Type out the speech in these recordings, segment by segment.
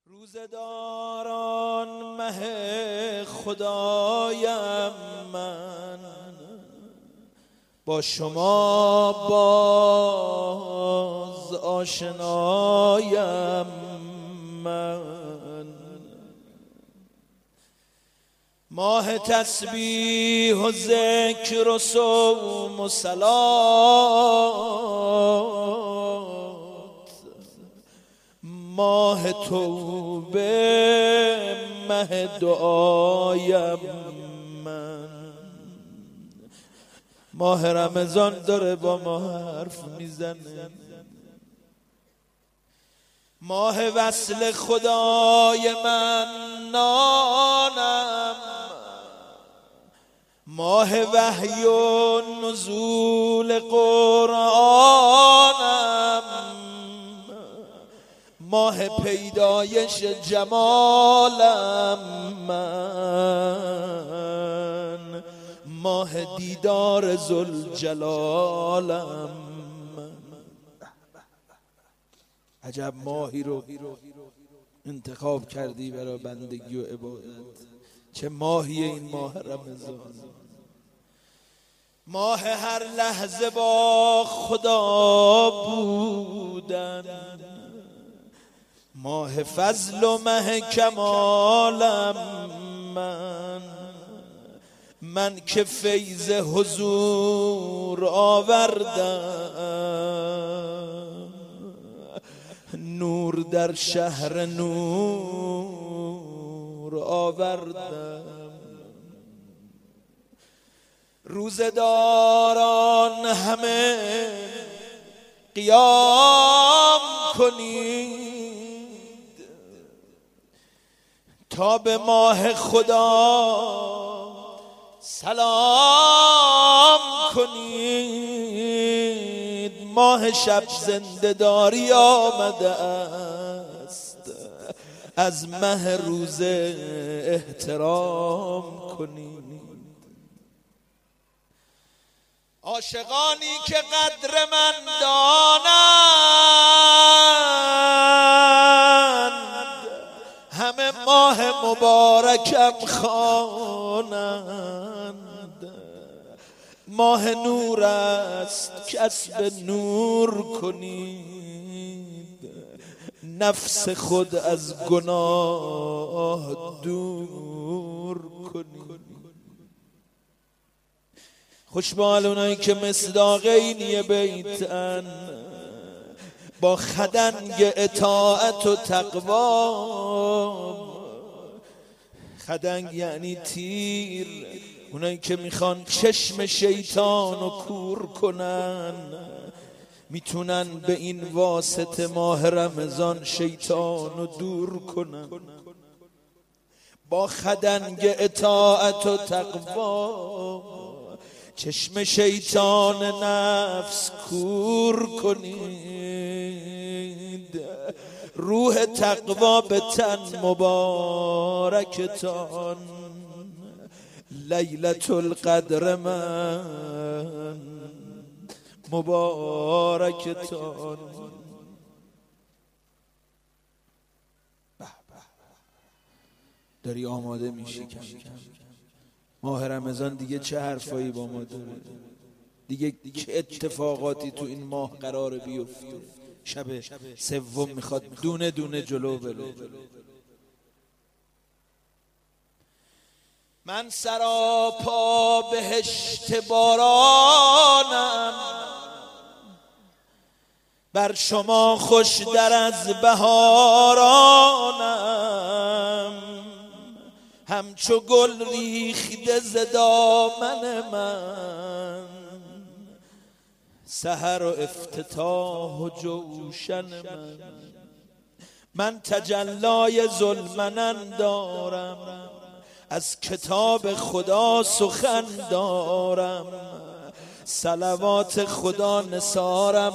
روزداران مه خدایم من، با شما باز آشنایم من. ماه تسبیح و ذکر و صوم و صلات، ماه توبه مه دعایم من. ماه رمضان داره با ما حرف میزنه، ماه وصل خدای من نانم، ماه وحی و نزول قرآنم، ماه پیدایش جمالم من، ماه دیدار ذوالجلالم. عجب ماهی رو انتخاب کردی برای بندگی و عبادت. چه ماهی این ماه رمضان، ماه هر لحظه با خدا بودن، ماه فضل و مه کمالم من که فیض حضور آوردم، نور در شهر نور آوردم. روزداران همه قیام کنید تا به ماه خدا سلام کنید. ماه شب زنده‌داری آمده است، از مه روز احترام کنید. عاشقانی که قدر من دانند، همه ماه مبارکم خوانند. ماه نور است کسب نور کنید، نفس خود از گناه دور کنید. خوشبال اونایی که مصداق این بیتن، با خدنگ اطاعت و تقوا. خدنگ یعنی تیر، اونایی که میخوان چشم شیطان رو کور کنن میتونن به این واسطه ماه رمضان شیطان رو دور کنن. با خدنگ اطاعت و تقوا چشم شیطان نفس کور کنید. روح تقوا به تن مبارکتان، لیلة القدر من مبارکتان. داری آماده میشی کم کم. ماه رمضان دیگه چه حرفایی با ما داره، دیگه چه اتفاقاتی تو این ماه قرار بیفته. شب سوم میخواد دونه دونه جلو بره. من سراپا بهشت بارانم، بر شما خوش در از بهارانم. همچو گل ریخته ز دامن من، سحر و افتتاح و جوشن من تجلای ذوالمنن دارم، از کتاب خدا سخن دارم. صلوات خدا نثارم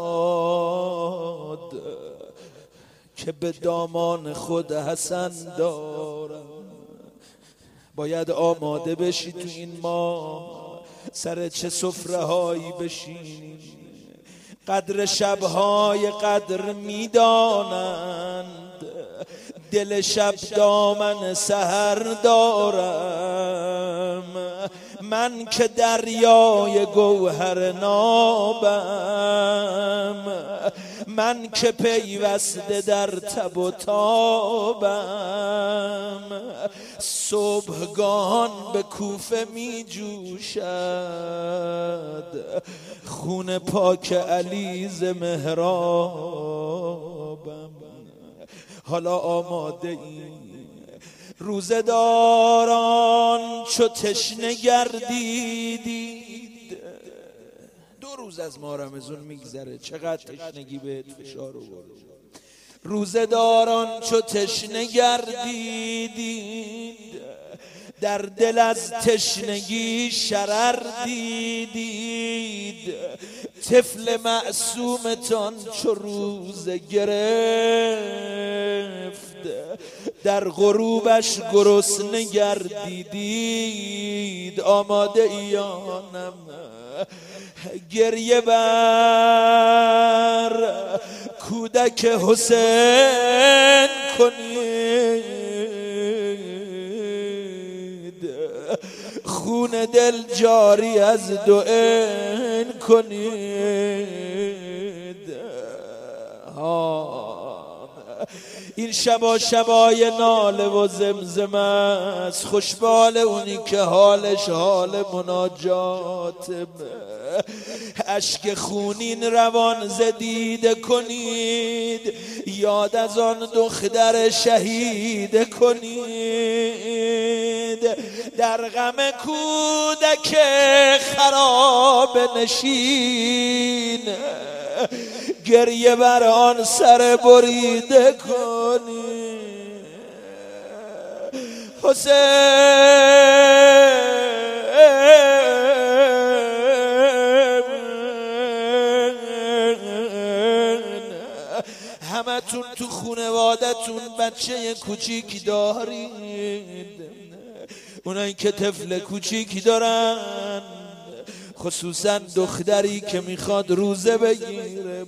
باد، که به دامان خود حسن دارم. باید آماده بشی تو این ماه، سر چه سفره هایی بشینی. قدر شبهای قدر میدانند، دل شب دامن سحر دارم، من که دریای گوهر نابم، من که پیوسته در تب و تابم. صبحگاهان به کوفه می جوشد، خون پاک علی ز محرابم. حالا آماده ای روزه داران چو تشنه گردیدید. 2 روز از ماه رمضان میگذره، چقدر تشنگی بهت فشار آورد. روزه داران چو تشنه گردیدید، در دل از تشنگی شرر دیدید. طفل معصومتان چو روزه گرفت، در غروبش گرسنه گردیدید. آماده ایانم گریه بر کودک حسین کنید، خون دل جاری از دو عین کنید. این شبای ناله و زمزم است، خوشبال اونی که حالش حال مناجات. اشک خونین روان زدیده کنید، یاد از آن دختر شهید کنید. در غم کودک خراب نشین، گریه بر آن سر بریده کنی. حسین همتون تو خونوادتون بچه کوچیکی دارید، اونایی که طفل کوچیکی دارن، خصوصا دختری که میخواد روزه بگیره.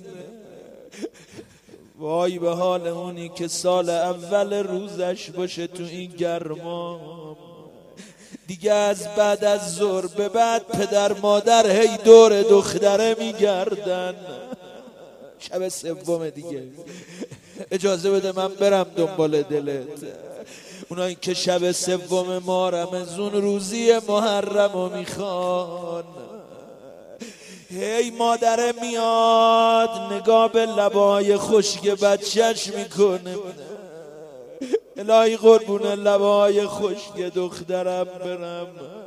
وای به حال اونی که سال اول روزش باشه تو این گرما، دیگه از بعد از ظهر به بعد پدر مادر هی دور دختره میگردن. شب سوم دیگه اجازه بده من برم دنبال دلت. اونایی که شب سوم ماه رمضان روزی محرم رو میخوان، هی مادره میاد نگاه به لبای خشک بچهش میکنه. الهی قربون لبای خشک دخترم برم.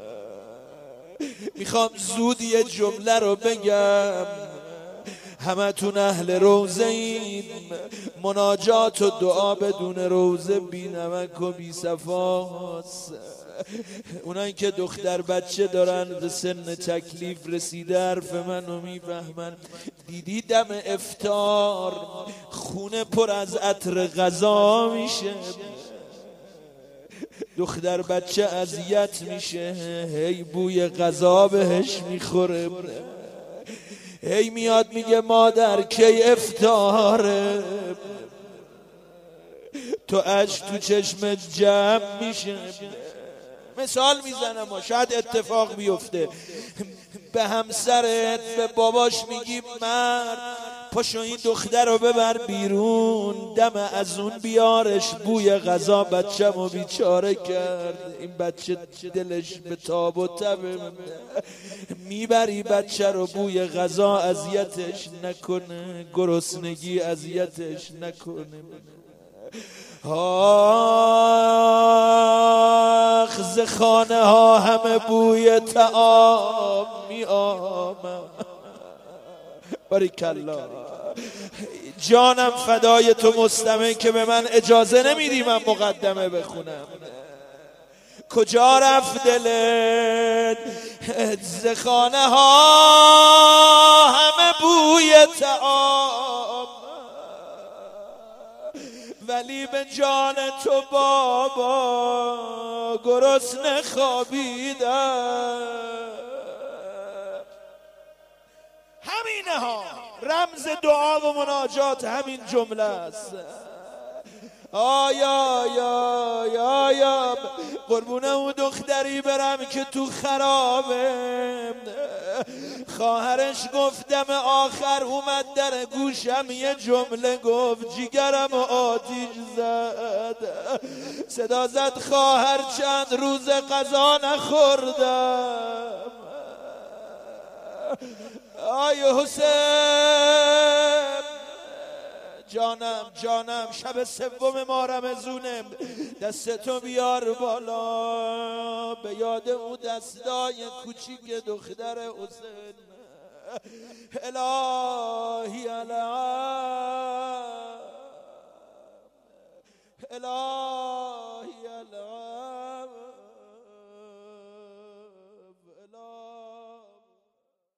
میخوام زود یه جمله رو بگم، همتون اهل روزه اید. مناجات و دعا بدون روزه بی نمک و بی صفاست. اونایی که دختر بچه دارن به سن تکلیف رسیده حرف منو میفهمن. دیدی دم افطار خونه پر از عطر غذا میشه، دختر بچه اذیت میشه، هی بوی غذا بهش میخوره، هی میاد میگه مادر کی افطاره، تو اش تو چشمت جمع میشه. مثال میزنم و شاید اتفاق بیفته. به همسرت به باباش میگی مرد پاشو این دختر رو ببر بیرون، دم از اون بیارش، بوی غذا بچه‌مو بیچاره کرد. این بچه دلش به تاب و تب، میبری بچه رو بوی غذا اذیتش نکنه، گرسنگی اذیتش نکنه. آخ ز خانه ها همه بوی طعام می آمد. باریکالله. جانم فدای تو مستمع که به من اجازه نمیدی من مقدمه بخونم. کجا رفت دلت؟ ز خانه ها همه بوی طعام، ولی به جان تو بابا گرسنه خوابیدم. همینه ها، رمز دعا و مناجات همین جمله است. آیا یا یا یا قربون اون دختری برم که تو خرابه. خواهرش گفتم آخر اومد در گوشم یه جمله گفت جیگرم آتیش زد. صدا زد خواهر چند روز غذا نخوردم. آی حسین جانم جانم شب سوم ماه رمضونه، دستتو بیار بالا به یاد اون دستای کوچیک دختر حسین. الهی الهی